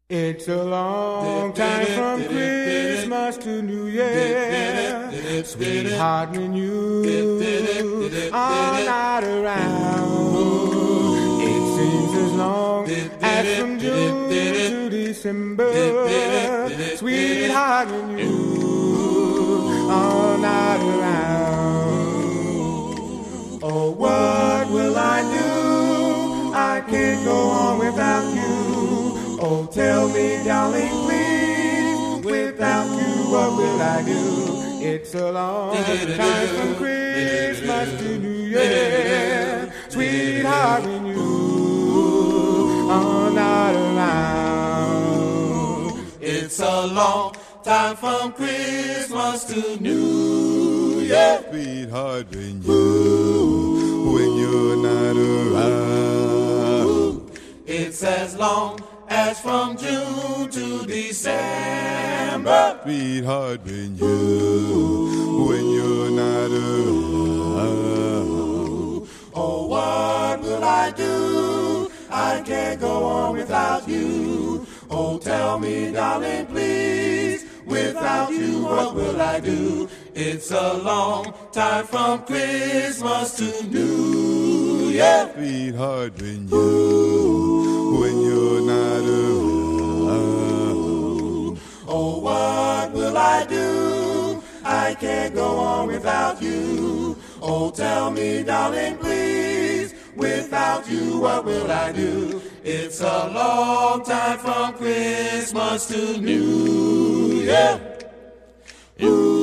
It's a long time from Christmas to New Year, sweetheart, when you are not around. It seems as long as from June to December, sweetheart, when you are not around. Oh, what will I do? I can't go on without you. Oh, tell me, darling, please, without you, what will I do? It's a long time from Christmas to New Year, sweetheart, when you are not around. It's a long time from Christmas to New Year, sweetheart, when you're not around. It's as long as from June to December, sweetheart, when you're not around. Oh, what will I do? I can't go on without you. Oh, tell me, darling, please, without you, what will I do? It's a long time from Christmas to New Year, sweetheart, when you're not around. Oh, what will I do? I can't go on without you. Oh, tell me, darling, please, without you, what will I do? It's a long time from Christmas to New Year.